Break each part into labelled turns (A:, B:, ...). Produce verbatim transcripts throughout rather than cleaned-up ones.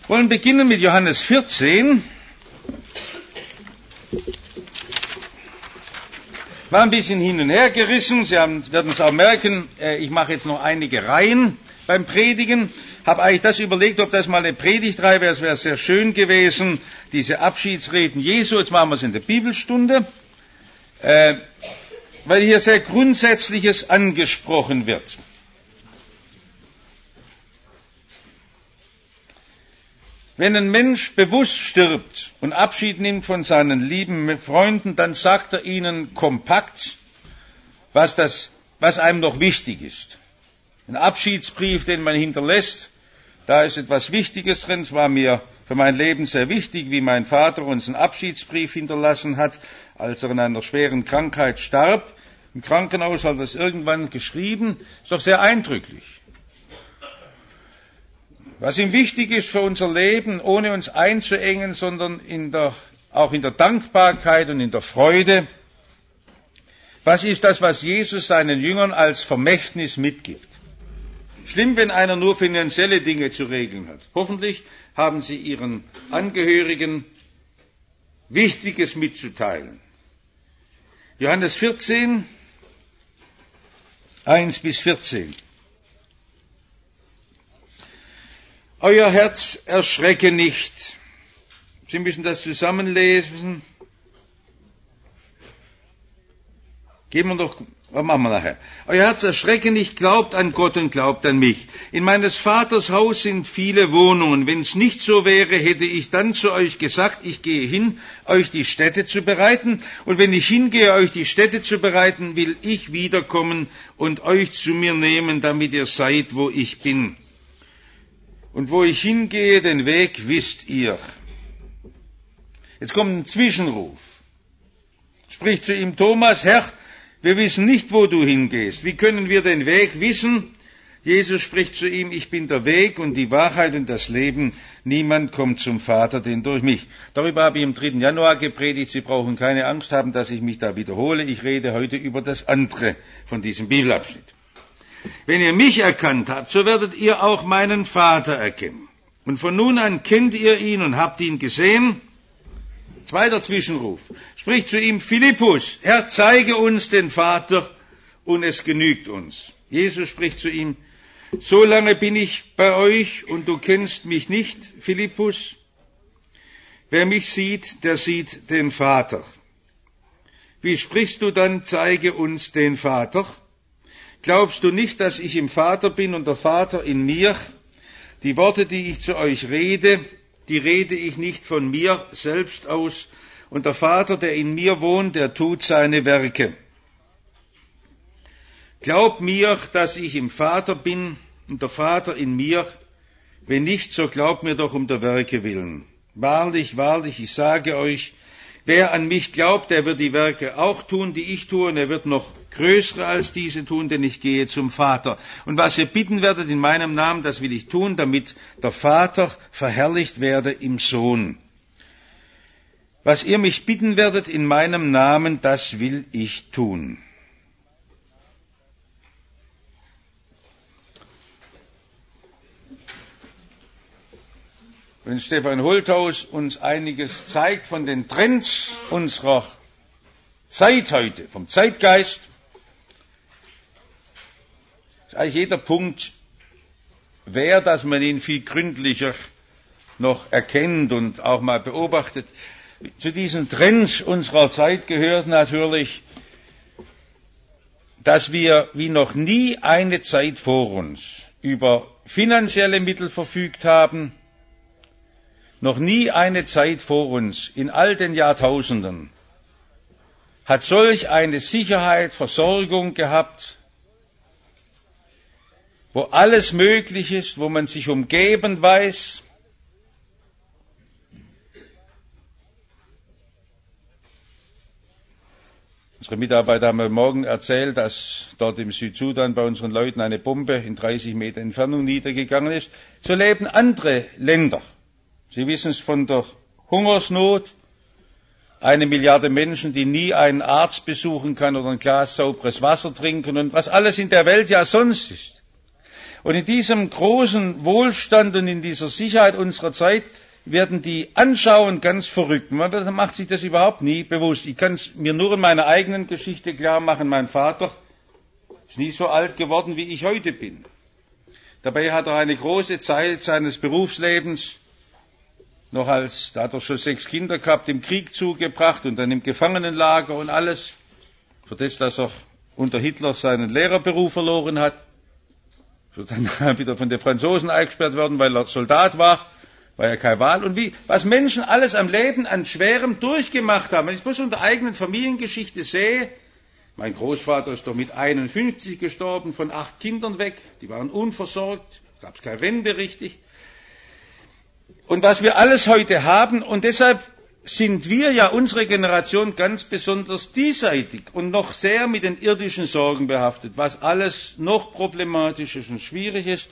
A: Wir wollen beginnen mit Johannes vierzehn. War ein bisschen hin und her gerissen. Sie haben, werden es auch merken, ich mache jetzt noch einige Reihen beim Predigen. Habe eigentlich das überlegt, ob das mal eine Predigtreihe wäre. Es wäre sehr schön gewesen, diese Abschiedsreden Jesu. Jetzt machen wir es in der Bibelstunde, äh, weil hier sehr Grundsätzliches angesprochen wird. Wenn ein Mensch bewusst stirbt und Abschied nimmt von seinen lieben Freunden, dann sagt er ihnen kompakt, was, das, was einem noch wichtig ist. Ein Abschiedsbrief, den man hinterlässt, da ist etwas Wichtiges drin. Es war mir für mein Leben sehr wichtig, wie mein Vater uns einen Abschiedsbrief hinterlassen hat, als er in einer schweren Krankheit starb. Im Krankenhaus hat er es irgendwann geschrieben. Ist doch sehr eindrücklich. Was ihm wichtig ist für unser Leben, ohne uns einzuengen, sondern in der, auch in der Dankbarkeit und in der Freude. Was ist das, was Jesus seinen Jüngern als Vermächtnis mitgibt? Schlimm, wenn einer nur finanzielle Dinge zu regeln hat. Hoffentlich haben sie ihren Angehörigen Wichtiges mitzuteilen. Johannes vierzehn, eins bis vierzehn. Euer Herz erschrecke nicht. Sie müssen das zusammenlesen. Gehen wir doch, was machen wir nachher? Euer Herz erschrecke nicht, glaubt an Gott und glaubt an mich. In meines Vaters Haus sind viele Wohnungen. Wenn es nicht so wäre, hätte ich dann zu euch gesagt, ich gehe hin, euch die Stätte zu bereiten. Und wenn ich hingehe, euch die Stätte zu bereiten, will ich wiederkommen und euch zu mir nehmen, damit ihr seid, wo ich bin. Und wo ich hingehe, den Weg wisst ihr. Jetzt kommt ein Zwischenruf. Spricht zu ihm Thomas, Herr, wir wissen nicht, wo du hingehst. Wie können wir den Weg wissen? Jesus spricht zu ihm, ich bin der Weg und die Wahrheit und das Leben. Niemand kommt zum Vater, denn durch mich. Darüber habe ich am dritten Januar gepredigt. Sie brauchen keine Angst haben, dass ich mich da wiederhole. Ich rede heute über das andere von diesem Bibelabschnitt. Wenn ihr mich erkannt habt, so werdet ihr auch meinen Vater erkennen. Und von nun an kennt ihr ihn und habt ihn gesehen. Zweiter Zwischenruf. Spricht zu ihm Philippus, Herr, zeige uns den Vater und es genügt uns. Jesus spricht zu ihm, so lange bin ich bei euch und du kennst mich nicht, Philippus. Wer mich sieht, der sieht den Vater. Wie sprichst du dann, zeige uns den Vater? Glaubst du nicht, dass ich im Vater bin und der Vater in mir? Die Worte, die ich zu euch rede, die rede ich nicht von mir selbst aus. Und der Vater, der in mir wohnt, der tut seine Werke. Glaub mir, dass ich im Vater bin und der Vater in mir. Wenn nicht, so glaubt mir doch um der Werke willen. Wahrlich, wahrlich, ich sage euch, wer an mich glaubt, der wird die Werke auch tun, die ich tue, und er wird noch größere als diese tun, denn ich gehe zum Vater. Und was ihr bitten werdet in meinem Namen, das will ich tun, damit der Vater verherrlicht werde im Sohn. Was ihr mich bitten werdet in meinem Namen, das will ich tun. Wenn Stefan Holthaus uns einiges zeigt von den Trends unserer Zeit heute, vom Zeitgeist, ist eigentlich jeder Punkt wert, dass man ihn viel gründlicher noch erkennt und auch mal beobachtet. Zu diesen Trends unserer Zeit gehört natürlich, dass wir wie noch nie eine Zeit vor uns über finanzielle Mittel verfügt haben, noch nie eine Zeit vor uns, in all den Jahrtausenden, hat solch eine Sicherheit, Versorgung gehabt, wo alles möglich ist, wo man sich umgeben weiß. Unsere Mitarbeiter haben mir morgen erzählt, dass dort im Südsudan bei unseren Leuten eine Bombe in dreißig Meter Entfernung niedergegangen ist. So leben andere Länder. Sie wissen es von der Hungersnot, eine Milliarde Menschen, die nie einen Arzt besuchen kann oder ein Glas sauberes Wasser trinken und was alles in der Welt ja sonst ist. Und in diesem großen Wohlstand und in dieser Sicherheit unserer Zeit werden die anschauen ganz verrückt. Man macht sich das überhaupt nie bewusst. Ich kann es mir nur in meiner eigenen Geschichte klar machen. Mein Vater ist nie so alt geworden, wie ich heute bin. Dabei hat er eine große Zeit seines Berufslebens noch als, da hat er schon sechs Kinder gehabt, im Krieg zugebracht und dann im Gefangenenlager und alles. Für das, dass er unter Hitler seinen Lehrerberuf verloren hat. So dann wieder von den Franzosen eingesperrt worden, weil er Soldat war. War ja keine Wahl. Und wie, was Menschen alles am Leben an Schwerem durchgemacht haben. Wenn ich bloß unter eigenen Familiengeschichte sehe, mein Großvater ist doch mit einundfünfzig gestorben, von acht Kindern weg. Die waren unversorgt. Gab es keine Rente richtig. Und was wir alles heute haben, und deshalb sind wir ja, unsere Generation, ganz besonders diesseitig und noch sehr mit den irdischen Sorgen behaftet, was alles noch problematisch ist und schwierig ist.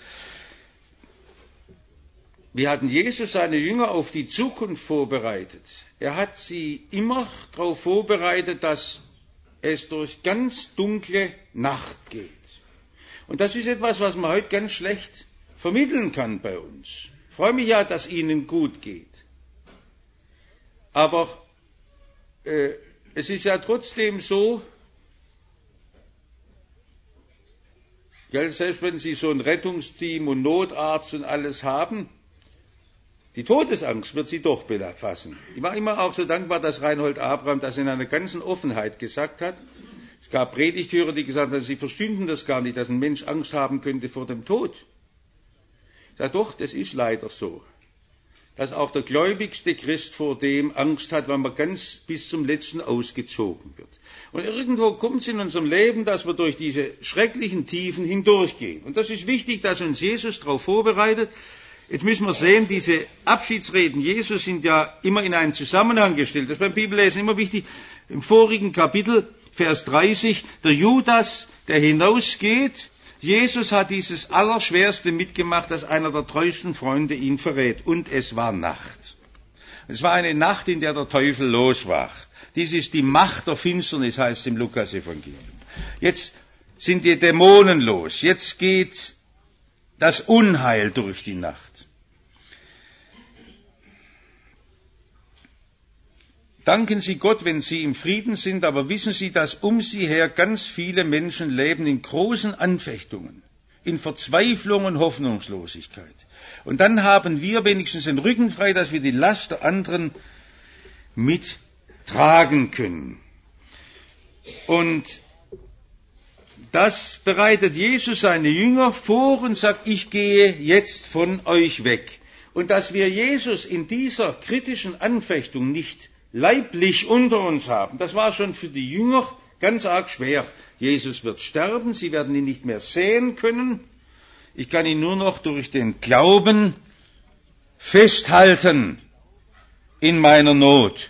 A: Wir hatten Jesus, seine Jünger, auf die Zukunft vorbereitet. Er hat sie immer darauf vorbereitet, dass es durch ganz dunkle Nacht geht. Und das ist etwas, was man heute ganz schlecht vermitteln kann bei uns. Ich freue mich ja, dass Ihnen gut geht. Aber äh, es ist ja trotzdem so, ja, selbst wenn Sie so ein Rettungsteam und Notarzt und alles haben, die Todesangst wird Sie doch befassen. Ich war immer auch so dankbar, dass Reinhold Abraham das in einer ganzen Offenheit gesagt hat. Es gab Predigthörer, die gesagt haben, sie verstünden das gar nicht, dass ein Mensch Angst haben könnte vor dem Tod. Ja doch, das ist leider so. Dass auch der gläubigste Christ vor dem Angst hat, weil man ganz bis zum Letzten ausgezogen wird. Und irgendwo kommt es in unserem Leben, dass wir durch diese schrecklichen Tiefen hindurchgehen. Und das ist wichtig, dass uns Jesus darauf vorbereitet. Jetzt müssen wir sehen, diese Abschiedsreden Jesus sind ja immer in einen Zusammenhang gestellt. Das ist beim Bibellesen immer wichtig. Im vorigen Kapitel, Vers dreißig, der Judas, der hinausgeht, Jesus hat dieses Allerschwerste mitgemacht, dass einer der treuesten Freunde ihn verrät. Und es war Nacht. Es war eine Nacht, in der der Teufel los war. Dies ist die Macht der Finsternis, heißt es im Lukas-Evangelium. Jetzt sind die Dämonen los. Jetzt geht das Unheil durch die Nacht. Danken Sie Gott, wenn Sie im Frieden sind, aber wissen Sie, dass um Sie her ganz viele Menschen leben in großen Anfechtungen, in Verzweiflung und Hoffnungslosigkeit. Und dann haben wir wenigstens den Rücken frei, dass wir die Last der anderen mittragen können. Und das bereitet Jesus seine Jünger vor und sagt, ich gehe jetzt von euch weg. Und dass wir Jesus in dieser kritischen Anfechtung nicht leiblich unter uns haben, das war schon für die Jünger ganz arg schwer. Jesus wird sterben, sie werden ihn nicht mehr sehen können. Ich kann ihn nur noch durch den Glauben festhalten in meiner Not.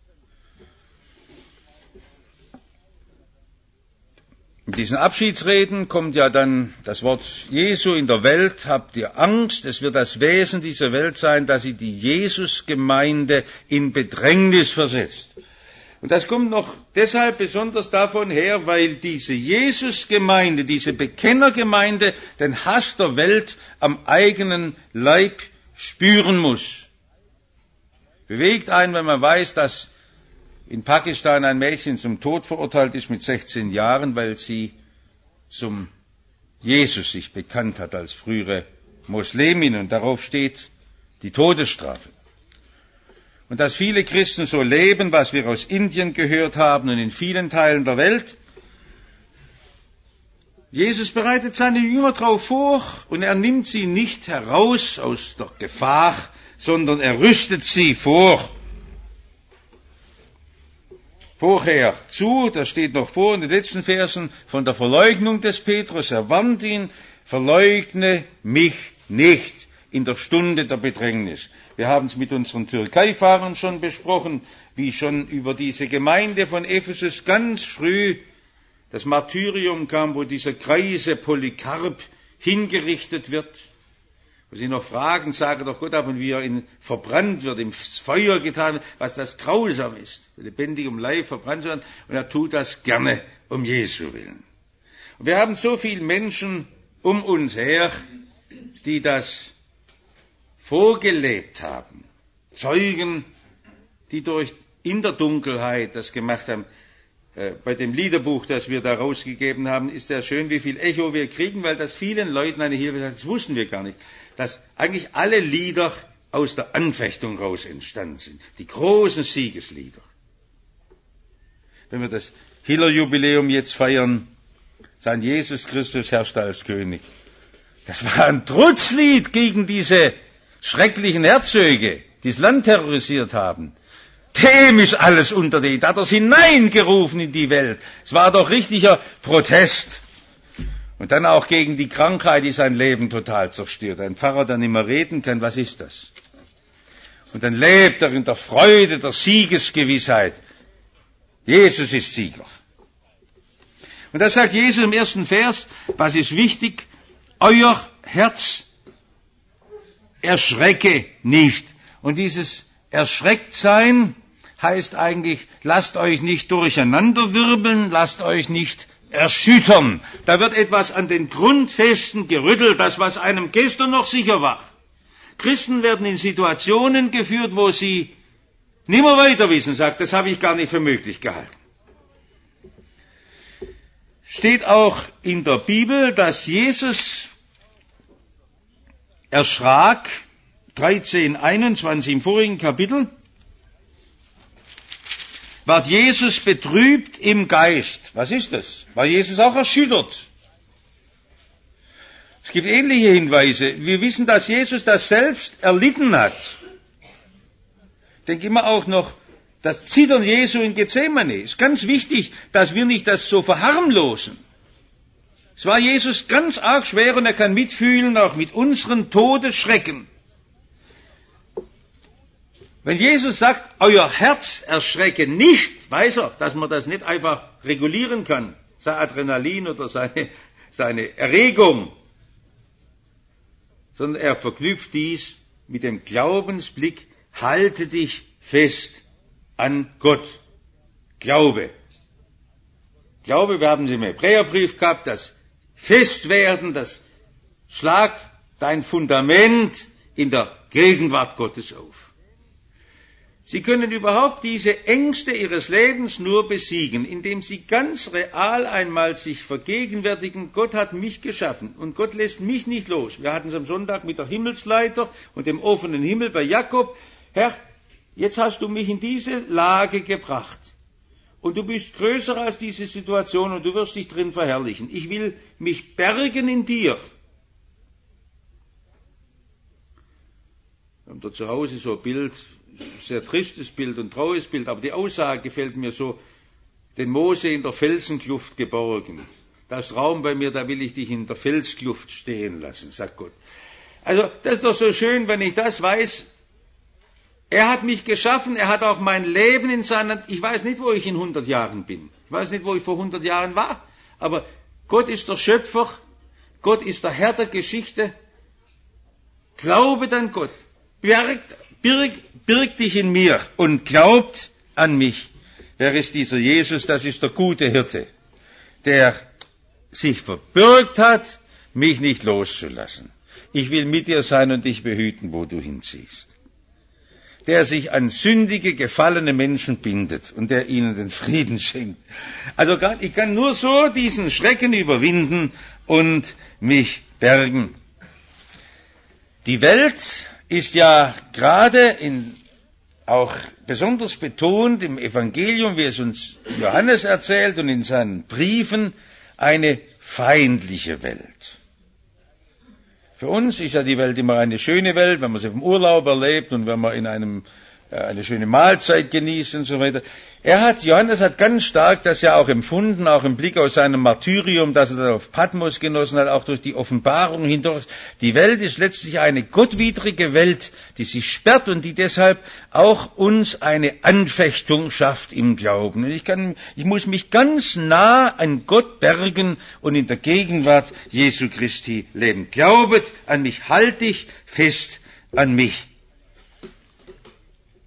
A: In diesen Abschiedsreden kommt ja dann das Wort Jesu: In der Welt habt ihr Angst. Es wird das Wesen dieser Welt sein, dass sie die Jesus-Gemeinde in Bedrängnis versetzt. Und das kommt noch deshalb besonders davon her, weil diese Jesus-Gemeinde, diese Bekennergemeinde den Hass der Welt am eigenen Leib spüren muss. Bewegt einen, wenn man weiß, dass in Pakistan ein Mädchen zum Tod verurteilt ist mit sechzehn Jahren, weil sie zum Jesus sich bekannt hat als frühere Muslimin, und darauf steht die Todesstrafe. Und dass viele Christen so leben, was wir aus Indien gehört haben und in vielen Teilen der Welt. Jesus bereitet seine Jünger darauf vor und er nimmt sie nicht heraus aus der Gefahr, sondern er rüstet sie vor. Vorher zu, das steht noch vor in den letzten Versen, von der Verleugnung des Petrus. Er warnt ihn, verleugne mich nicht in der Stunde der Bedrängnis. Wir haben es mit unseren Türkei-Fahrern schon besprochen, wie schon über diese Gemeinde von Ephesus ganz früh das Martyrium kam, wo dieser greise Polycarp hingerichtet wird. Wo sie noch fragen, sage doch Gott ab, und wie er ihn verbrannt wird, ins Feuer getan wird, was das grausam ist, lebendig um Leib verbrannt zu werden. Und er tut das gerne um Jesu willen. Und wir haben so viele Menschen um uns her, die das vorgelebt haben. Zeugen, die durch in der Dunkelheit das gemacht haben. Äh, bei dem Liederbuch, das wir da rausgegeben haben, ist ja schön, wie viel Echo wir kriegen, weil das vielen Leuten eine Hilfe hat. Das wussten wir gar nicht, dass eigentlich alle Lieder aus der Anfechtung raus entstanden sind. Die großen Siegeslieder. Wenn wir das Hiller-Jubiläum jetzt feiern, sein Jesus Christus herrscht als König. Das war ein Trutzlied gegen diese schrecklichen Herzöge, die das Land terrorisiert haben. Dem ist alles unterlegt, hat er es hineingerufen in die Welt. Es war doch richtiger Protest. Und dann auch gegen die Krankheit, die sein Leben total zerstört. Ein Pfarrer, der nicht mehr reden kann, was ist das? Und dann lebt er in der Freude der Siegesgewissheit. Jesus ist Sieger. Und da sagt Jesus im ersten Vers, was ist wichtig? Euer Herz erschrecke nicht. Und dieses Erschrecktsein heißt eigentlich, lasst euch nicht durcheinanderwirbeln, lasst euch nicht erschüttern. Da wird etwas an den Grundfesten gerüttelt, das, was einem gestern noch sicher war. Christen werden in Situationen geführt, wo sie nimmer weiter wissen, sagt, das habe ich gar nicht für möglich gehalten. Steht auch in der Bibel, dass Jesus erschrak, dreizehn einundzwanzig im vorigen Kapitel, ward Jesus betrübt im Geist. Was ist das? War Jesus auch erschüttert? Es gibt ähnliche Hinweise. Wir wissen, dass Jesus das selbst erlitten hat. Denke immer auch noch, das Zittern Jesu in Gethsemane. Es ist ganz wichtig, dass wir nicht das so verharmlosen. Es war Jesus ganz arg schwer und er kann mitfühlen, auch mit unseren Todesschrecken. Wenn Jesus sagt, euer Herz erschrecke nicht, weiß er, dass man das nicht einfach regulieren kann, sein Adrenalin oder seine, seine Erregung, sondern er verknüpft dies mit dem Glaubensblick, halte dich fest an Gott. Glaube. Glaube, wir haben es im Hebräerbrief gehabt, das Festwerden, das Schlag dein Fundament in der Gegenwart Gottes auf. Sie können überhaupt diese Ängste Ihres Lebens nur besiegen, indem Sie ganz real einmal sich vergegenwärtigen, Gott hat mich geschaffen und Gott lässt mich nicht los. Wir hatten es am Sonntag mit der Himmelsleiter und dem offenen Himmel bei Jakob. Herr, jetzt hast du mich in diese Lage gebracht und du bist größer als diese Situation und du wirst dich drin verherrlichen. Ich will mich bergen in dir. Wir haben da zu Hause so ein Bild, sehr tristes Bild und traues Bild, aber die Aussage gefällt mir so, den Mose in der Felsenkluft geborgen. Da ist Raum bei mir, da will ich dich in der Felskluft stehen lassen, sagt Gott. Also, das ist doch so schön, wenn ich das weiß. Er hat mich geschaffen, er hat auch mein Leben in seiner, ich weiß nicht, wo ich in hundert Jahren bin. Ich weiß nicht, wo ich vor hundert Jahren war. Aber Gott ist der Schöpfer, Gott ist der Herr der Geschichte. Glaube an Gott. Birgt, birg, birg dich in mir und glaubt an mich. Wer ist dieser Jesus? Das ist der gute Hirte, der sich verbürgt hat, mich nicht loszulassen. Ich will mit dir sein und dich behüten, wo du hinziehst. Der sich an sündige, gefallene Menschen bindet und der ihnen den Frieden schenkt. Also ich kann nur so diesen Schrecken überwinden und mich bergen. Die Welt ist ja gerade in, auch besonders betont im Evangelium, wie es uns Johannes erzählt und in seinen Briefen, eine feindliche Welt. Für uns ist ja die Welt immer eine schöne Welt, wenn man sie vom Urlaub erlebt und wenn man in einem äh, eine schöne Mahlzeit genießt und so weiter. Er hat, Johannes hat ganz stark das ja auch empfunden, auch im Blick aus seinem Martyrium, das er da auf Patmos genossen hat, auch durch die Offenbarung hindurch. Die Welt ist letztlich eine gottwidrige Welt, die sich sperrt und die deshalb auch uns eine Anfechtung schafft im Glauben. Und ich kann, ich muss mich ganz nah an Gott bergen und in der Gegenwart Jesu Christi leben. Glaubet an mich, halt dich fest an mich.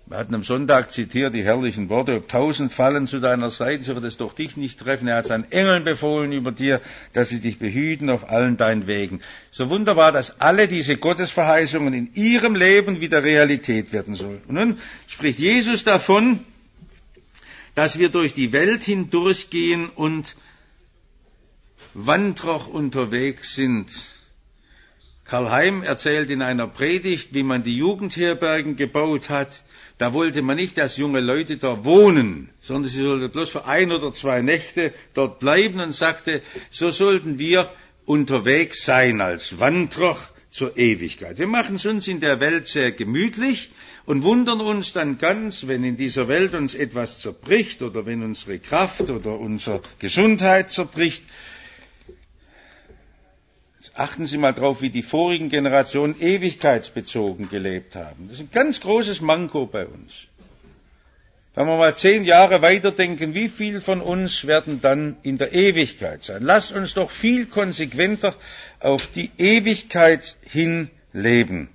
A: Wir hatten am Sonntag zitiert die herrlichen Worte, ob tausend fallen zu deiner Seite, so wird es doch dich nicht treffen. Er hat seinen Engeln befohlen über dir, dass sie dich behüten auf allen deinen Wegen. So wunderbar, dass alle diese Gottesverheißungen in ihrem Leben wieder Realität werden sollen. Und nun spricht Jesus davon, dass wir durch die Welt hindurchgehen und Wanderer unterwegs sind. Karl Heim erzählt in einer Predigt, wie man die Jugendherbergen gebaut hat. Da wollte man nicht, dass junge Leute da wohnen, sondern sie sollten bloß für ein oder zwei Nächte dort bleiben und sagte, so sollten wir unterwegs sein als Wanderer zur Ewigkeit. Wir machen es uns in der Welt sehr gemütlich und wundern uns dann ganz, wenn in dieser Welt uns etwas zerbricht oder wenn unsere Kraft oder unsere Gesundheit zerbricht. Jetzt achten Sie mal drauf, wie die vorigen Generationen ewigkeitsbezogen gelebt haben. Das ist ein ganz großes Manko bei uns. Wenn wir mal zehn Jahre weiterdenken, wie viel von uns werden dann in der Ewigkeit sein? Lasst uns doch viel konsequenter auf die Ewigkeit hin leben.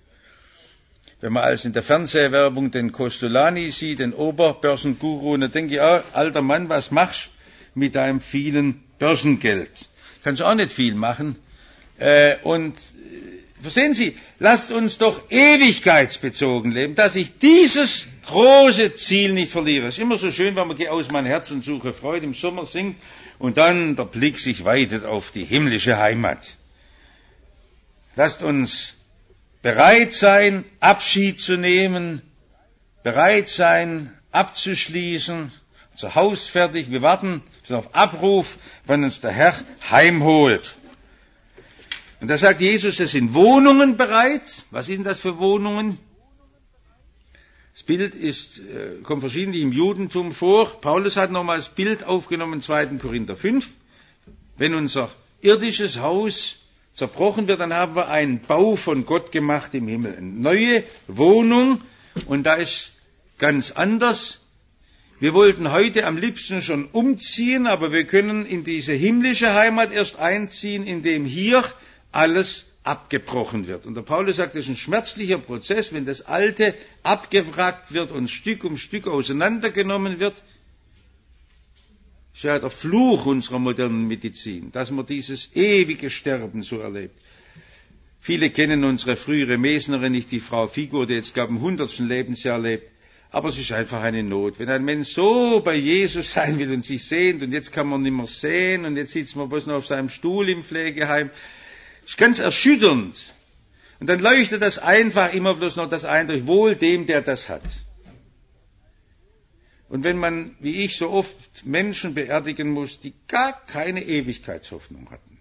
A: Wenn man als in der Fernsehwerbung den Costolani sieht, den Oberbörsenguru, dann denke ich, ah, alter Mann, was machst du mit deinem vielen Börsengeld? Kannst du auch nicht viel machen. Äh, und äh, verstehen Sie, lasst uns doch ewigkeitsbezogen leben, dass ich dieses große Ziel nicht verliere. Es ist immer so schön, wenn man geh aus mein Herz und suche Freude im Sommer singt und dann der Blick sich weitet auf die himmlische Heimat. Lasst uns bereit sein, Abschied zu nehmen, bereit sein, abzuschließen, unser Haus fertig, wir warten auf Abruf, wenn uns der Herr heimholt. Und da sagt Jesus, es sind Wohnungen bereit. Was sind das für Wohnungen? Das Bild ist, äh, kommt verschiedentlich im Judentum vor. Paulus hat nochmal das Bild aufgenommen, zweiten Korinther fünf. Wenn unser irdisches Haus zerbrochen wird, dann haben wir einen Bau von Gott gemacht im Himmel. Eine neue Wohnung. Und da ist ganz anders. Wir wollten heute am liebsten schon umziehen, aber wir können in diese himmlische Heimat erst einziehen, indem hier alles abgebrochen wird. Und der Paulus sagt, das ist ein schmerzlicher Prozess, wenn das Alte abgewrackt wird und Stück um Stück auseinandergenommen wird. Das ist ja der Fluch unserer modernen Medizin, dass man dieses ewige Sterben so erlebt. Viele kennen unsere frühere Mesnerin nicht, die Frau Figo, die jetzt, glaube ich, im hundertsten Lebensjahr lebt. Aber es ist einfach eine Not. Wenn ein Mensch so bei Jesus sein will und sich sehnt und jetzt kann man nicht mehr sehen und jetzt sitzt man bloß noch auf seinem Stuhl im Pflegeheim, das ist ganz erschütternd. Und dann leuchtet das einfach immer bloß noch das ein durch wohl dem, der das hat. Und wenn man, wie ich, so oft Menschen beerdigen muss, die gar keine Ewigkeitshoffnung hatten.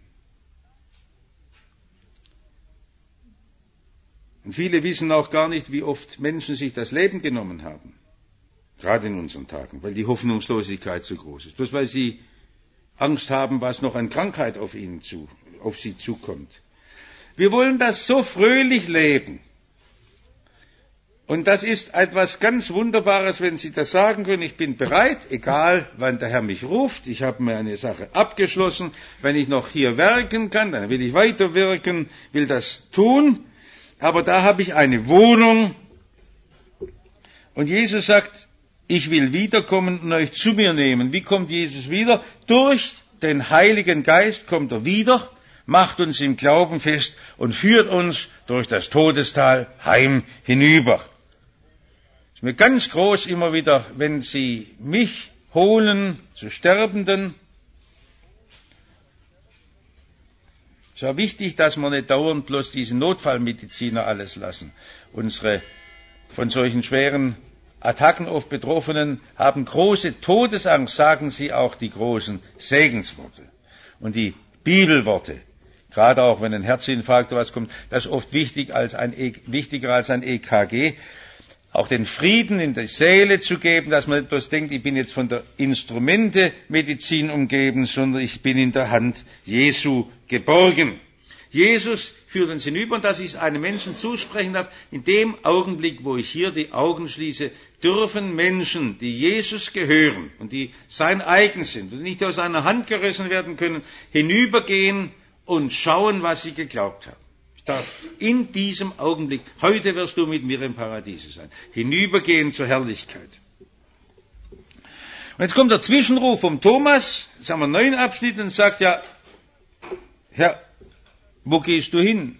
A: Und viele wissen auch gar nicht, wie oft Menschen sich das Leben genommen haben. Gerade in unseren Tagen, weil die Hoffnungslosigkeit so groß ist. Bloß weil sie Angst haben, was noch an Krankheit auf ihnen zu, auf sie zukommt. Wir wollen das so fröhlich leben. Und das ist etwas ganz Wunderbares, wenn Sie das sagen können, ich bin bereit, egal wann der Herr mich ruft, ich habe mir eine Sache abgeschlossen, wenn ich noch hier wirken kann, dann will ich weiter wirken, will das tun, aber da habe ich eine Wohnung. Und Jesus sagt, ich will wiederkommen und euch zu mir nehmen. Wie kommt Jesus wieder? Durch den Heiligen Geist kommt er wieder, macht uns im Glauben fest und führt uns durch das Todestal heim hinüber. Es ist mir ganz groß immer wieder, wenn Sie mich holen zu Sterbenden. Es ist auch wichtig, dass wir nicht dauernd bloß diese Notfallmediziner alles lassen. Unsere von solchen schweren Attacken oft Betroffenen haben große Todesangst, sagen sie auch die großen Segensworte und die Bibelworte. Gerade auch, wenn ein Herzinfarkt oder was kommt, das ist oft wichtig als ein, wichtiger als ein E K G. Auch den Frieden in der Seele zu geben, dass man nicht bloß denkt, ich bin jetzt von der Instrumentemedizin umgeben, sondern ich bin in der Hand Jesu geborgen. Jesus führt uns hinüber, und dass ich es einem Menschen zusprechen darf, in dem Augenblick, wo ich hier die Augen schließe, dürfen Menschen, die Jesus gehören und die sein eigen sind und nicht aus seiner Hand gerissen werden können, hinübergehen und schauen, was sie geglaubt haben. Ich darf in diesem Augenblick, heute wirst du mit mir im Paradiese sein, hinübergehen zur Herrlichkeit. Und jetzt kommt der Zwischenruf vom Thomas, jetzt haben wir neun Abschnitte und sagt ja, Herr, wo gehst du hin?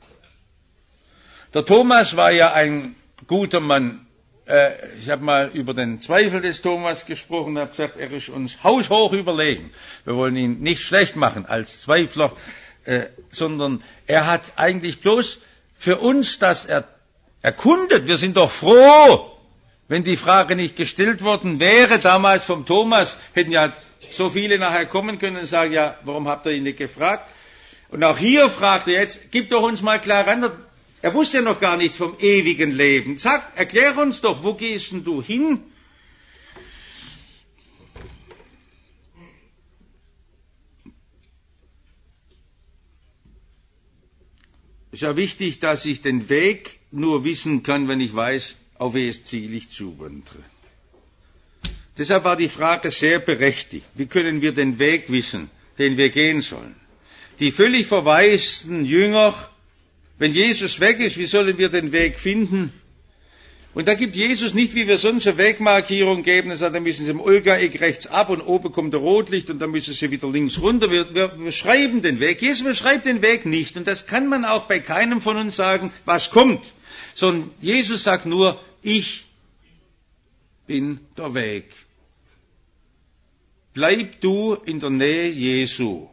A: Der Thomas war ja ein guter Mann. Äh, ich habe mal über den Zweifel des Thomas gesprochen und habe gesagt, er ist uns haushoch überlegen. Wir wollen ihn nicht schlecht machen als Zweifler, äh, sondern er hat eigentlich bloß für uns das er, erkundet. Wir sind doch froh, wenn die Frage nicht gestellt worden wäre, damals vom Thomas, hätten ja so viele nachher kommen können und sagen, ja, warum habt ihr ihn nicht gefragt? Und auch hier fragt er jetzt, gib doch uns mal klar ran, er wusste ja noch gar nichts vom ewigen Leben. Sag, erklär uns doch, wo gehst denn du hin? Es ist ja wichtig, dass ich den Weg nur wissen kann, wenn ich weiß, auf welches Ziel ich zuwandere. Deshalb war die Frage sehr berechtigt. Wie können wir den Weg wissen, den wir gehen sollen? Die völlig verwaisten Jünger, wenn Jesus weg ist, wie sollen wir den Weg finden? Und da gibt Jesus nicht, wie wir sonst eine Wegmarkierung geben, er sagt, dann müssen Sie im Olga-Eck rechts ab und oben kommt der Rotlicht und dann müssen Sie wieder links runter. Wir, wir, wir schreiben den Weg. Jesus beschreibt den Weg nicht. Und das kann man auch bei keinem von uns sagen, was kommt. Sondern Jesus sagt nur, ich bin der Weg. Bleib du in der Nähe Jesu.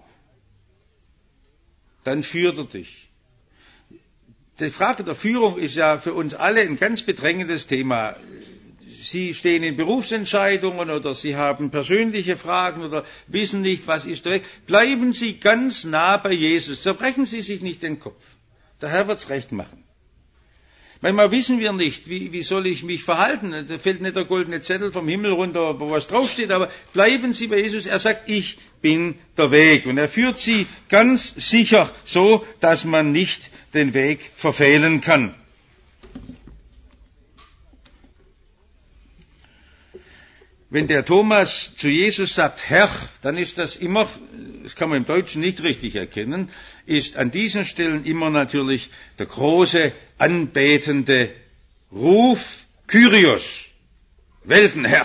A: Dann führt er dich. Die Frage der Führung ist ja für uns alle ein ganz bedrängendes Thema. Sie stehen in Berufsentscheidungen oder Sie haben persönliche Fragen oder wissen nicht, was ist der Weg. Bleiben Sie ganz nah bei Jesus. Zerbrechen Sie sich nicht den Kopf. Der Herr wird's recht machen. Manchmal wissen wir nicht, wie, wie soll ich mich verhalten. Da fällt nicht der goldene Zettel vom Himmel runter, wo was draufsteht, aber bleiben Sie bei Jesus. Er sagt, ich bin der Weg. Und er führt Sie ganz sicher so, dass man nicht den Weg verfehlen kann. Wenn der Thomas zu Jesus sagt, Herr, dann ist das immer, das kann man im Deutschen nicht richtig erkennen, ist an diesen Stellen immer natürlich der große, anbetende Ruf, Kyrios, Weltenherr.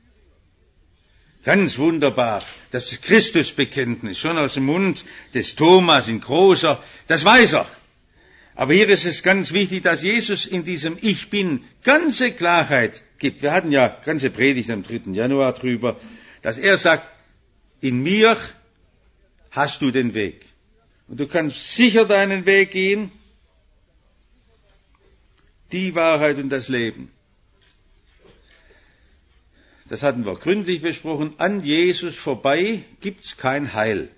A: Ganz wunderbar, das Christusbekenntnis, schon aus dem Mund des Thomas in großer, das weiß er. Aber hier ist es ganz wichtig, dass Jesus in diesem Ich Bin ganze Klarheit gibt. Wir hatten ja ganze Predigt am dritten Januar drüber, dass er sagt, in mir hast du den Weg. Und du kannst sicher deinen Weg gehen, die Wahrheit und das Leben. Das hatten wir gründlich besprochen. An Jesus vorbei gibt's kein Heil.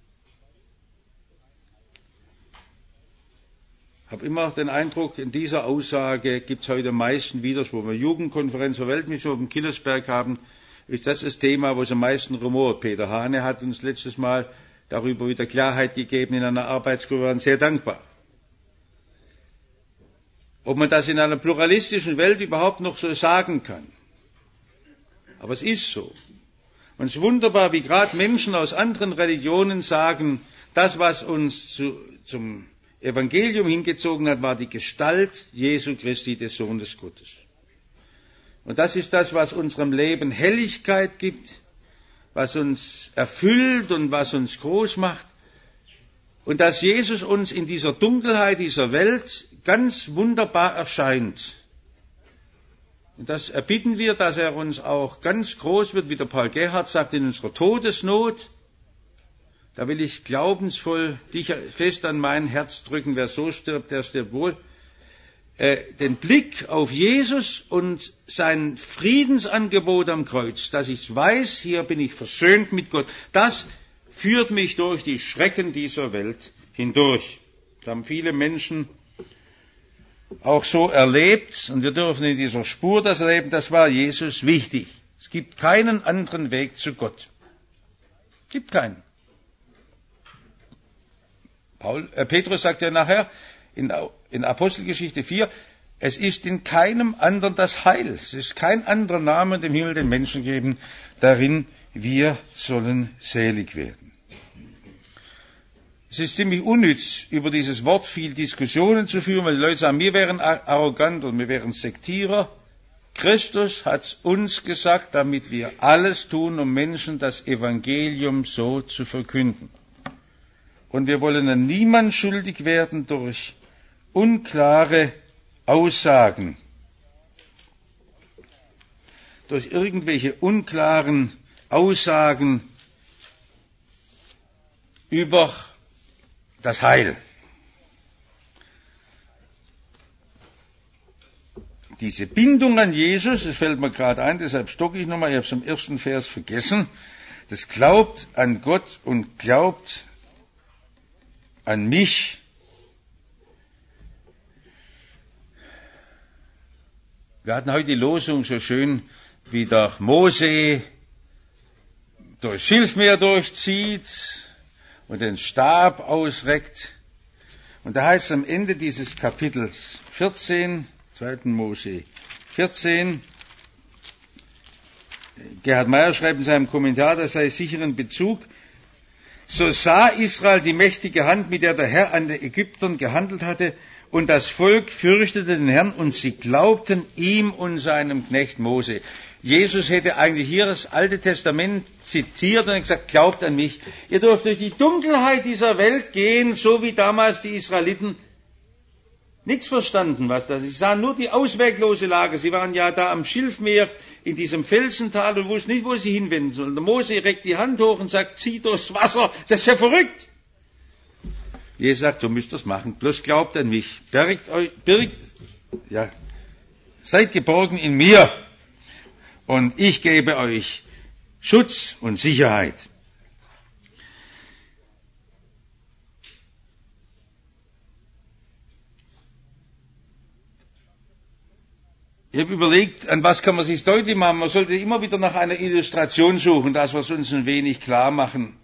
A: Ich habe immer den Eindruck, in dieser Aussage gibt es heute am meisten Widerspruch. Wenn wir Jugendkonferenz für Weltmission im Killersberg haben, ist das das Thema, wo es am meisten rumort. Peter Hane hat uns letztes Mal darüber wieder Klarheit gegeben in einer Arbeitsgruppe, wir waren sehr dankbar. Ob man das in einer pluralistischen Welt überhaupt noch so sagen kann. Aber es ist so. Und es ist wunderbar, wie gerade Menschen aus anderen Religionen sagen, das, was uns zu, zum Evangelium hingezogen hat, war die Gestalt Jesu Christi, des Sohnes Gottes. Und das ist das, was unserem Leben Helligkeit gibt, was uns erfüllt und was uns groß macht. Und dass Jesus uns in dieser Dunkelheit dieser Welt ganz wunderbar erscheint. Und das erbitten wir, dass er uns auch ganz groß wird, wie der Paul Gerhardt sagt, in unserer Todesnot. Da will ich glaubensvoll dich fest an mein Herz drücken. Wer so stirbt, der stirbt wohl. Äh, den Blick auf Jesus und sein Friedensangebot am Kreuz, dass ich weiß, hier bin ich versöhnt mit Gott, das führt mich durch die Schrecken dieser Welt hindurch. Das haben viele Menschen auch so erlebt und wir dürfen in dieser Spur das erleben, das war Jesus wichtig. Es gibt keinen anderen Weg zu Gott. Es gibt keinen. Paul, äh, Petrus sagt ja nachher in, in Apostelgeschichte vier, es ist in keinem anderen das Heil. Es ist kein anderer Name dem Himmel den Menschen geben, darin wir sollen selig werden. Es ist ziemlich unnütz, über dieses Wort viel Diskussionen zu führen, weil die Leute sagen, wir wären arrogant und wir wären Sektierer. Christus hat uns gesagt, damit wir alles tun, um Menschen das Evangelium so zu verkünden. Und wir wollen an niemand schuldig werden durch unklare Aussagen, durch irgendwelche unklaren Aussagen über das Heil. Diese Bindung an Jesus, das fällt mir gerade ein, deshalb stocke ich nochmal, ich habe es im ersten Vers vergessen, das glaubt an Gott und glaubt an mich. Wir hatten heute die Losung so schön, wie der Mose durchs Schilfmeer durchzieht und den Stab ausreckt. Und da heißt es am Ende dieses Kapitels vierzehn, zweiten Mose vierzehn, Gerhard Meyer schreibt in seinem Kommentar, das sei sicheren Bezug, so sah Israel die mächtige Hand, mit der der Herr an den Ägyptern gehandelt hatte, und das Volk fürchtete den Herrn und sie glaubten ihm und seinem Knecht Mose. Jesus hätte eigentlich hier das Alte Testament zitiert und gesagt, glaubt an mich. Ihr dürft durch die Dunkelheit dieser Welt gehen, so wie damals die Israeliten. Nichts verstanden, was das ist. Sie sahen nur die ausweglose Lage. Sie waren ja da am Schilfmeer in diesem Felsental und wussten nicht, wo sie hinwenden sollen. Der Mose reckt die Hand hoch und sagt, zieh durchs Wasser. Das ist ja verrückt. Jesus sagt, so müsst ihr es machen. Bloß glaubt an mich. Birgt euch, birgt, ja, seid geborgen in mir. Und ich gebe euch Schutz und Sicherheit. Ich habe überlegt, an was kann man sich deutlich machen. Man sollte immer wieder nach einer Illustration suchen, das, was uns ein wenig klar machen.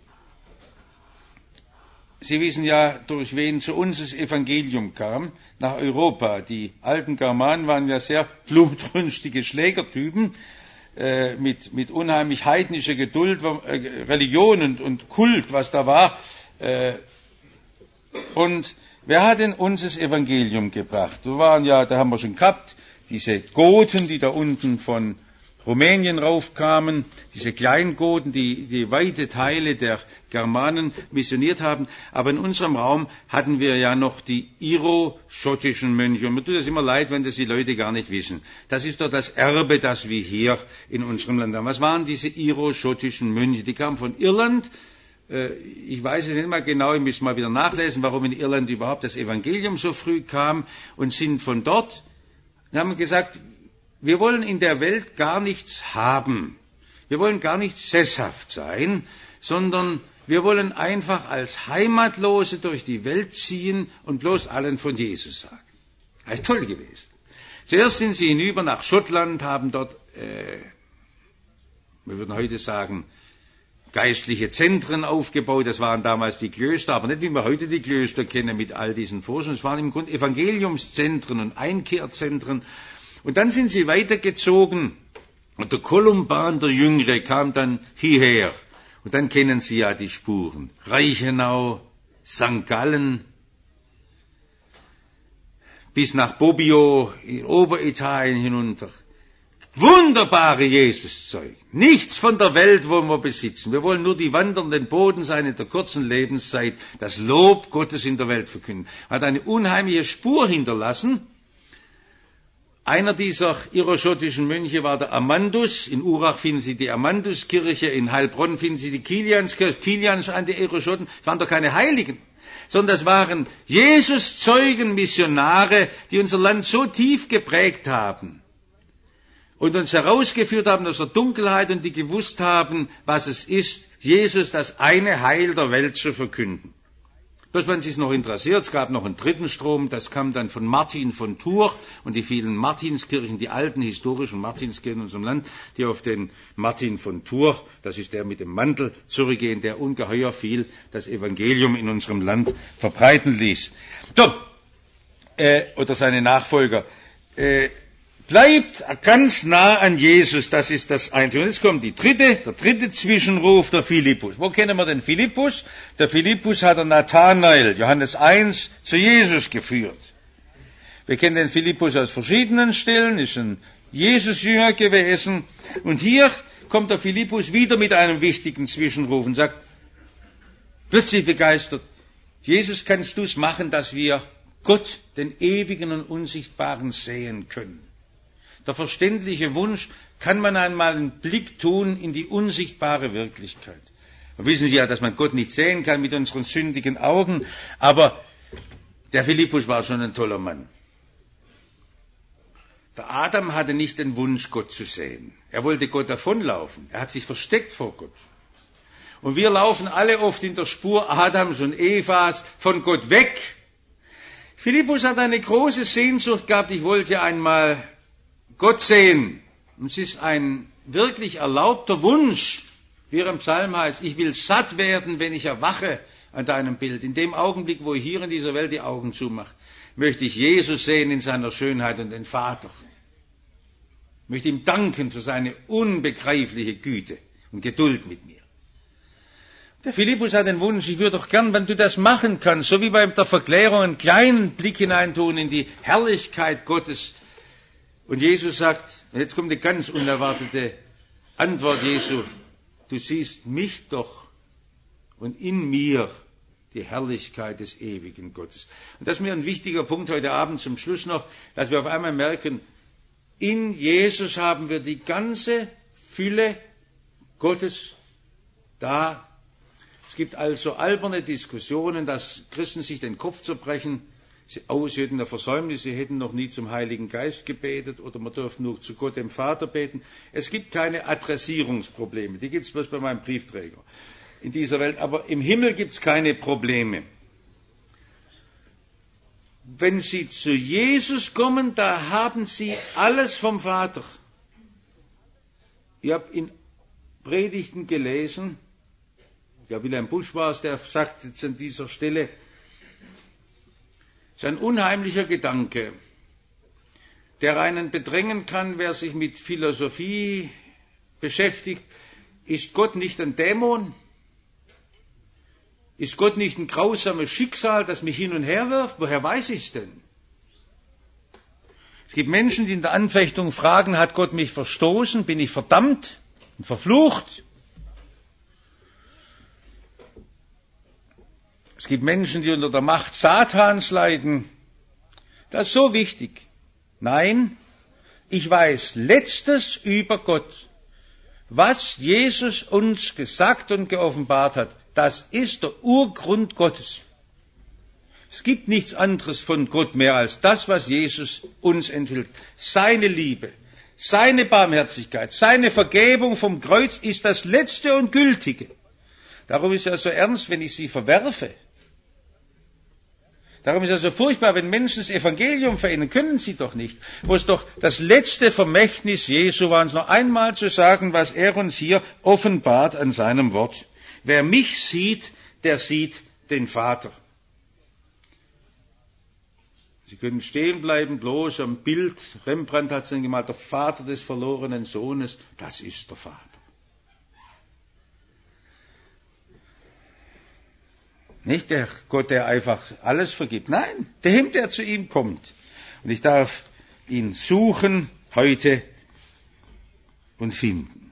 A: Sie wissen ja, durch wen zu uns das Evangelium kam, nach Europa. Die alten Germanen waren ja sehr blutrünstige Schlägertypen, äh, mit, mit unheimlich heidnischer Geduld, äh, Religion und, und Kult, was da war. Äh, und wer hat denn uns das Evangelium gebracht? Da waren ja, da haben wir schon gehabt, diese Goten, die da unten von Rumänien raufkamen, diese Kleingoten, die, die weite Teile der Germanen missioniert haben. Aber in unserem Raum hatten wir ja noch die iro-schottischen Mönche. Und mir tut es immer leid, wenn das die Leute gar nicht wissen. Das ist doch das Erbe, das wir hier in unserem Land haben. Was waren diese iro-schottischen Mönche? Die kamen von Irland. Ich weiß es nicht mal genau, ich muss mal wieder nachlesen, warum in Irland überhaupt das Evangelium so früh kam, und sind von dort und haben gesagt, wir wollen in der Welt gar nichts haben. Wir wollen gar nicht sesshaft sein, sondern wir wollen einfach als Heimatlose durch die Welt ziehen und bloß allen von Jesus sagen. Das ist toll gewesen. Zuerst sind sie hinüber nach Schottland, haben dort, äh, wir würden heute sagen, geistliche Zentren aufgebaut. Das waren damals die Klöster, aber nicht wie wir heute die Klöster kennen mit all diesen Forschungen. Es waren im Grunde Evangeliumszentren und Einkehrzentren. Und dann sind sie weitergezogen und der Kolumban, der Jüngere, kam dann hierher. Und dann kennen Sie ja die Spuren. Reichenau, Sankt Gallen, bis nach Bobbio in Oberitalien hinunter. Wunderbare Jesuszeugen. Nichts von der Welt wollen wir besitzen. Wir wollen nur die wandernden Boden sein in der kurzen Lebenszeit, das Lob Gottes in der Welt verkünden. Hat eine unheimliche Spur hinterlassen. Einer dieser iroschottischen Mönche war der Amandus. In Urach finden Sie die Amanduskirche, in Heilbronn finden Sie die Kilianskirche. Kilian ist an die Iroschotten. Das waren doch keine Heiligen, sondern das waren Jesuszeugen, Missionare, die unser Land so tief geprägt haben und uns herausgeführt haben aus der Dunkelheit und die gewusst haben, was es ist, Jesus, das eine Heil der Welt zu verkünden. Bloß wenn Sie es noch interessiert, es gab noch einen dritten Strom, das kam dann von Martin von Tours und die vielen Martinskirchen, die alten historischen Martinskirchen in unserem Land, die auf den Martin von Tours, das ist der mit dem Mantel, zurückgehen, der ungeheuer viel das Evangelium in unserem Land verbreiten ließ. So, äh, oder seine Nachfolger. Äh, Bleibt ganz nah an Jesus, das ist das Einzige. Und jetzt kommt die dritte, der dritte Zwischenruf, der Philippus. Wo kennen wir den Philippus? Der Philippus hat der Nathanael, Johannes eins, zu Jesus geführt. Wir kennen den Philippus aus verschiedenen Stellen, ist ein Jesus-Jünger gewesen. Und hier kommt der Philippus wieder mit einem wichtigen Zwischenruf und sagt, plötzlich begeistert, Jesus, kannst du es machen, dass wir Gott, den Ewigen und Unsichtbaren, sehen können? Der verständliche Wunsch, kann man einmal einen Blick tun in die unsichtbare Wirklichkeit. Wir wissen ja, dass man Gott nicht sehen kann mit unseren sündigen Augen, aber der Philippus war schon ein toller Mann. Der Adam hatte nicht den Wunsch, Gott zu sehen. Er wollte Gott davonlaufen. Er hat sich versteckt vor Gott. Und wir laufen alle oft in der Spur Adams und Evas von Gott weg. Philippus hat eine große Sehnsucht gehabt, ich wollte einmal Gott sehen. Und es ist ein wirklich erlaubter Wunsch, wie er im Psalm heißt, ich will satt werden, wenn ich erwache an deinem Bild. In dem Augenblick, wo ich hier in dieser Welt die Augen zumache, möchte ich Jesus sehen in seiner Schönheit und den Vater. Ich möchte ihm danken für seine unbegreifliche Güte und Geduld mit mir. Der Philippus hat den Wunsch, ich würde doch gern, wenn du das machen kannst, so wie bei der Verklärung, einen kleinen Blick hineintun in die Herrlichkeit Gottes. Und Jesus sagt, und jetzt kommt eine ganz unerwartete Antwort Jesu, du siehst mich doch und in mir die Herrlichkeit des ewigen Gottes. Und das ist mir ein wichtiger Punkt heute Abend zum Schluss noch, dass wir auf einmal merken, in Jesus haben wir die ganze Fülle Gottes da. Es gibt also alberne Diskussionen, dass Christen sich den Kopf zerbrechen, sie, oh, sie hätten eine Versäumnis, sie hätten noch nie zum Heiligen Geist gebetet oder man dürfte nur zu Gott, dem Vater, beten. Es gibt keine Adressierungsprobleme, die gibt es bloß bei meinem Briefträger in dieser Welt, aber im Himmel gibt es keine Probleme. Wenn Sie zu Jesus kommen, da haben Sie alles vom Vater. Ich habe in Predigten gelesen, ja, Wilhelm Busch war es, der sagt jetzt an dieser Stelle, es ist ein unheimlicher Gedanke, der einen bedrängen kann, wer sich mit Philosophie beschäftigt. Ist Gott nicht ein Dämon? Ist Gott nicht ein grausames Schicksal, das mich hin und her wirft? Woher weiß ich es denn? Es gibt Menschen, die in der Anfechtung fragen, hat Gott mich verstoßen? Bin ich verdammt und verflucht? Es gibt Menschen, die unter der Macht Satans leiden. Das ist so wichtig. Nein, ich weiß Letztes über Gott. Was Jesus uns gesagt und geoffenbart hat, das ist der Urgrund Gottes. Es gibt nichts anderes von Gott mehr als das, was Jesus uns enthüllt. Seine Liebe, seine Barmherzigkeit, seine Vergebung vom Kreuz ist das Letzte und Gültige. Darum ist es so ernst, wenn ich sie verwerfe. Darum ist es so furchtbar, wenn Menschen das Evangelium verändern, können sie doch nicht. Wo es doch das letzte Vermächtnis Jesu war, uns noch einmal zu sagen, was er uns hier offenbart an seinem Wort. Wer mich sieht, der sieht den Vater. Sie können stehen bleiben, bloß am Bild, Rembrandt hat es dann gemalt, der Vater des verlorenen Sohnes, das ist der Vater. Nicht der Gott, der einfach alles vergibt. Nein, dem, der zu ihm kommt. Und ich darf ihn suchen heute und finden.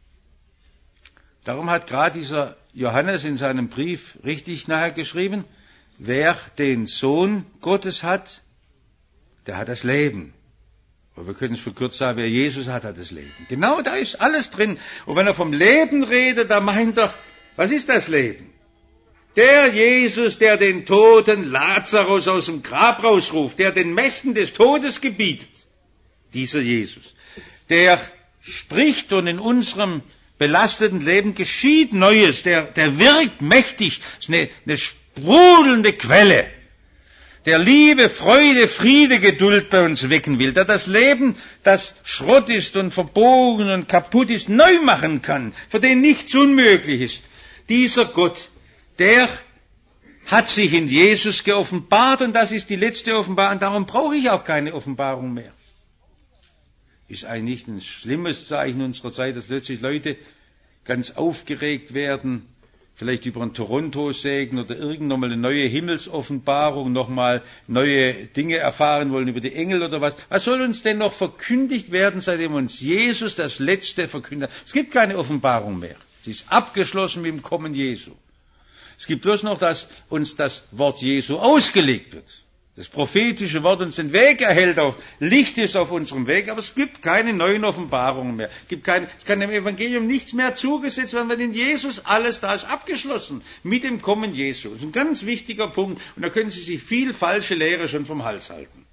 A: Darum hat gerade dieser Johannes in seinem Brief richtig nachher geschrieben, wer den Sohn Gottes hat, der hat das Leben. Aber wir können es verkürzt sagen, wer Jesus hat, hat das Leben. Genau da ist alles drin. Und wenn er vom Leben redet, dann meint er, was ist das Leben? Der Jesus, der den toten Lazarus aus dem Grab rausruft, der den Mächten des Todes gebietet, dieser Jesus, der spricht und in unserem belasteten Leben geschieht Neues, der, der wirkt mächtig, ist eine, eine sprudelnde Quelle, der Liebe, Freude, Friede, Geduld bei uns wecken will, der das Leben, das Schrott ist und verbogen und kaputt ist, neu machen kann, für den nichts unmöglich ist. Dieser Gott, der hat sich in Jesus geoffenbart und das ist die letzte Offenbarung. Darum brauche ich auch keine Offenbarung mehr. Ist eigentlich ein schlimmes Zeichen unserer Zeit, dass plötzlich Leute ganz aufgeregt werden, vielleicht über einen Toronto-Segen oder irgendwann mal eine neue Himmelsoffenbarung, nochmal neue Dinge erfahren wollen über die Engel oder was. Was soll uns denn noch verkündigt werden, seitdem uns Jesus das Letzte verkündet hat? Es gibt keine Offenbarung mehr. Sie ist abgeschlossen mit dem Kommen Jesu. Es gibt bloß noch, dass uns das Wort Jesu ausgelegt wird. Das prophetische Wort uns den Weg erhält, auch Licht ist auf unserem Weg, aber es gibt keine neuen Offenbarungen mehr. Es gibt keine, es kann dem Evangelium nichts mehr zugesetzt werden, weil in Jesus alles da ist abgeschlossen mit dem Kommen Jesu. Das ist ein ganz wichtiger Punkt und da können Sie sich viel falsche Lehre schon vom Hals halten.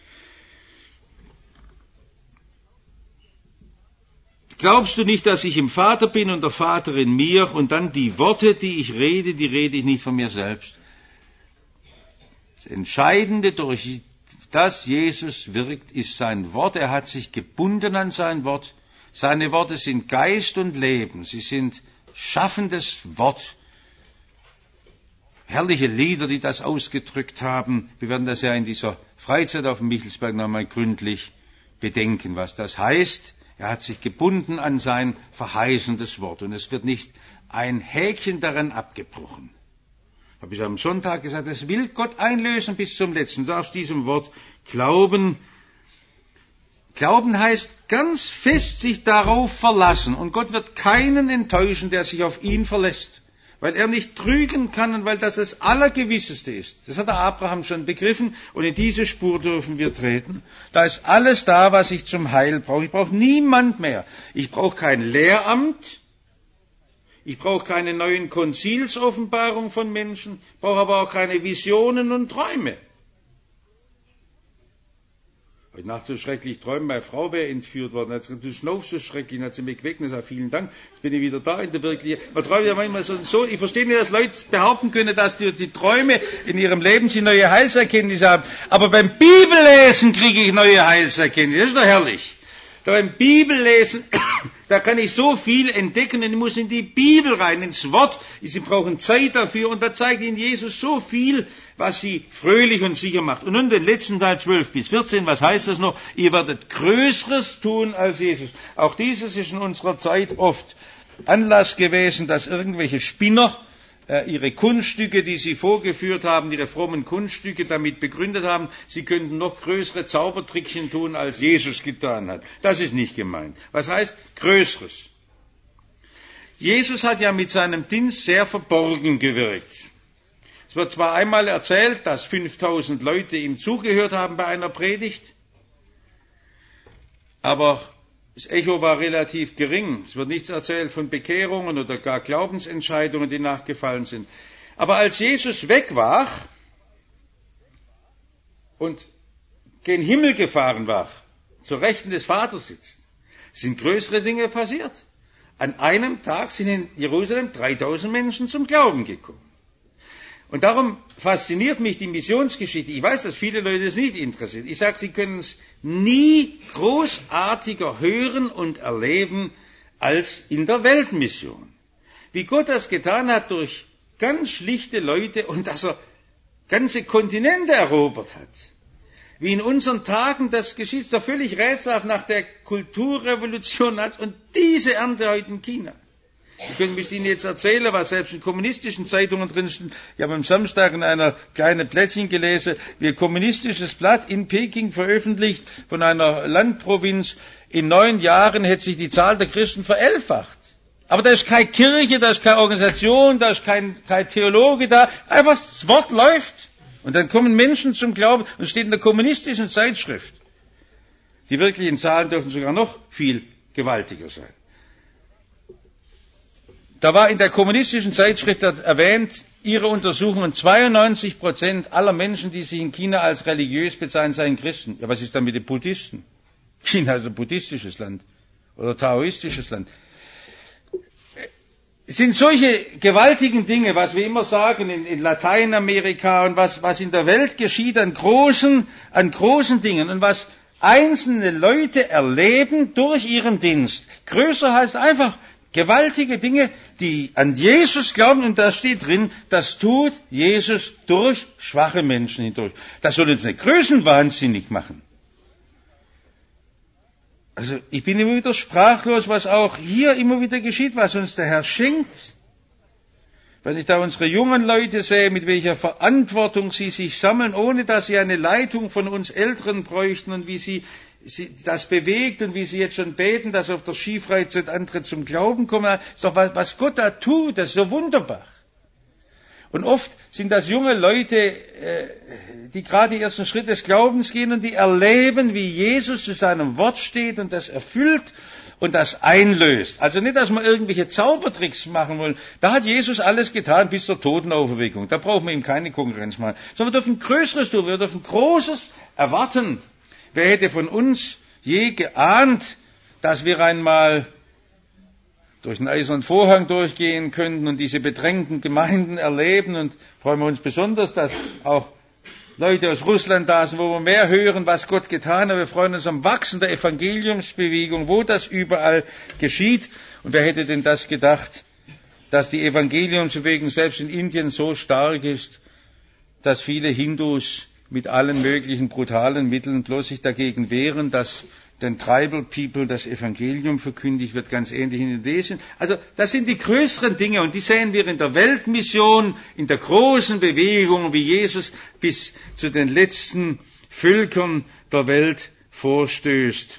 A: Glaubst du nicht, dass ich im Vater bin und der Vater in mir und dann die Worte, die ich rede, die rede ich nicht von mir selbst? Das Entscheidende, durch das Jesus wirkt, ist sein Wort. Er hat sich gebunden an sein Wort. Seine Worte sind Geist und Leben. Sie sind schaffendes Wort. Herrliche Lieder, die das ausgedrückt haben. Wir werden das ja in dieser Freizeit auf dem Michelsberg nochmal gründlich bedenken, was das heißt. Er hat sich gebunden an sein verheißendes Wort. Und es wird nicht ein Häkchen daran abgebrochen. Habe ich am Sonntag gesagt, es will Gott einlösen bis zum Letzten. Du darfst diesem Wort glauben. Glauben heißt ganz fest sich darauf verlassen. Und Gott wird keinen enttäuschen, der sich auf ihn verlässt. Weil er nicht trügen kann und weil das das Allergewisseste ist. Das hat der Abraham schon begriffen und in diese Spur dürfen wir treten. Da ist alles da, was ich zum Heil brauche. Ich brauche niemand mehr. Ich brauche kein Lehramt. Ich brauche keine neuen Konzilsoffenbarungen von Menschen, brauche aber auch keine Visionen und Träume. Heute Nacht so schrecklich träumen, meine Frau wäre entführt worden. Hat gesagt, du schnaufst so schrecklich, hat sie mich geweckt und gesagt, vielen Dank, jetzt bin ich wieder da in der Wirklichkeit. Man träumt ja manchmal so, so. Ich verstehe nicht, dass Leute behaupten können, dass die, die Träume in ihrem Leben sie neue Heilserkenntnisse haben. Aber beim Bibellesen kriege ich neue Heilserkenntnisse. Das ist doch herrlich. Da beim Bibellesen, da kann ich so viel entdecken und ich muss in die Bibel rein, ins Wort. Sie brauchen Zeit dafür und da zeigt Ihnen Jesus so viel, was Sie fröhlich und sicher macht. Und nun den letzten Teil zwölf bis vierzehn, was heißt das noch? Ihr werdet Größeres tun als Jesus. Auch dieses ist in unserer Zeit oft Anlass gewesen, dass irgendwelche Spinner ihre Kunststücke, die sie vorgeführt haben, ihre frommen Kunststücke damit begründet haben, sie könnten noch größere Zaubertrickchen tun, als Jesus getan hat. Das ist nicht gemeint. Was heißt Größeres? Jesus hat ja mit seinem Dienst sehr verborgen gewirkt. Es wird zwar einmal erzählt, dass fünftausend Leute ihm zugehört haben bei einer Predigt, aber das Echo war relativ gering. Es wird nichts erzählt von Bekehrungen oder gar Glaubensentscheidungen, die nachgefallen sind. Aber als Jesus weg war und gen Himmel gefahren war, zur Rechten des Vaters sitzt, sind größere Dinge passiert. An einem Tag sind in Jerusalem dreitausend Menschen zum Glauben gekommen. Und darum fasziniert mich die Missionsgeschichte. Ich weiß, dass viele Leute es nicht interessiert. Ich sage, Sie können es nie großartiger hören und erleben als in der Weltmission. Wie Gott das getan hat durch ganz schlichte Leute und dass er ganze Kontinente erobert hat. Wie in unseren Tagen das geschieht, ist doch völlig rätselhaft nach der Kulturrevolution und diese Ernte heute in China. Ich könnte mich Ihnen jetzt erzählen, was selbst in kommunistischen Zeitungen drin steht. Ich habe am Samstag in einer kleinen Blättchen gelesen, wie ein kommunistisches Blatt in Peking veröffentlicht von einer Landprovinz. In neun Jahren hätte sich die Zahl der Christen verelfacht. Aber da ist keine Kirche, da ist keine Organisation, da ist kein, kein Theologe da. Einfach das Wort läuft. Und dann kommen Menschen zum Glauben und es steht in der kommunistischen Zeitschrift. Die wirklichen Zahlen dürfen sogar noch viel gewaltiger sein. Da war in der kommunistischen Zeitschrift erwähnt, ihre Untersuchungen, zweiundneunzig Prozent aller Menschen, die sich in China als religiös bezeichnen, seien Christen. Ja, was ist dann mit den Buddhisten? China ist ein buddhistisches Land oder taoistisches Land. Es sind solche gewaltigen Dinge, was wir immer sagen in, in Lateinamerika und was, was in der Welt geschieht an großen, an großen Dingen und was einzelne Leute erleben durch ihren Dienst. Größer heißt einfach, gewaltige Dinge, die an Jesus glauben, und da steht drin, das tut Jesus durch schwache Menschen hindurch. Das soll uns nicht größenwahnsinnig machen. Also ich bin immer wieder sprachlos, was auch hier immer wieder geschieht, was uns der Herr schenkt. Wenn ich da unsere jungen Leute sehe, mit welcher Verantwortung sie sich sammeln, ohne dass sie eine Leitung von uns Älteren bräuchten und wie sie, sie das bewegt und wie sie jetzt schon beten, dass auf der Skifreizeit andere zum Glauben kommen. Das ist doch was, was Gott da tut, das ist so wunderbar. Und oft sind das junge Leute, die gerade die ersten Schritte des Glaubens gehen und die erleben, wie Jesus zu seinem Wort steht und das erfüllt und das einlöst. Also nicht, dass wir irgendwelche Zaubertricks machen wollen. Da hat Jesus alles getan bis zur Totenauferweckung. Da brauchen wir ihm keine Konkurrenz machen. Sondern wir dürfen Größeres tun, wir dürfen Großes erwarten. Wer hätte von uns je geahnt, dass wir einmal durch den eisernen Vorhang durchgehen könnten und diese bedrängten Gemeinden erleben, und freuen wir uns besonders, dass auch Leute aus Russland da sind, wo wir mehr hören, was Gott getan hat. Wir freuen uns am Wachsen der Evangeliumsbewegung, wo das überall geschieht. Und wer hätte denn das gedacht, dass die Evangeliumsbewegung selbst in Indien so stark ist, dass viele Hindus mit allen möglichen brutalen Mitteln bloß sich dagegen wehren, dass den Tribal People das Evangelium verkündigt wird, ganz ähnlich in Indonesien. Also das sind die größeren Dinge, und die sehen wir in der Weltmission, in der großen Bewegung, wie Jesus bis zu den letzten Völkern der Welt vorstößt.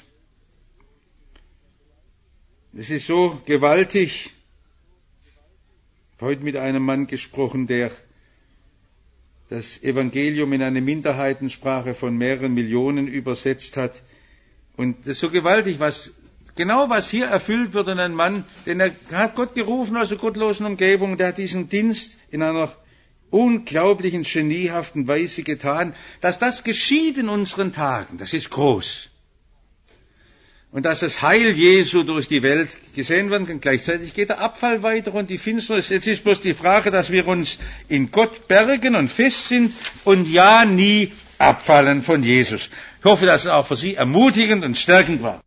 A: Es ist so gewaltig. Ich habe heute mit einem Mann gesprochen, der das Evangelium in eine Minderheitensprache von mehreren Millionen übersetzt hat. Und das ist so gewaltig, was, genau was hier erfüllt wird. Und ein Mann, den er hat Gott gerufen aus der gottlosen Umgebung, der hat diesen Dienst in einer unglaublichen, geniehaften Weise getan. Dass das geschieht in unseren Tagen, das ist groß. Und dass das Heil Jesu durch die Welt gesehen werden kann. Gleichzeitig geht der Abfall weiter und die Finsternis. Jetzt ist bloß die Frage, dass wir uns in Gott bergen und fest sind und ja nie abfallen von Jesus. Ich hoffe, dass es auch für Sie ermutigend und stärkend war.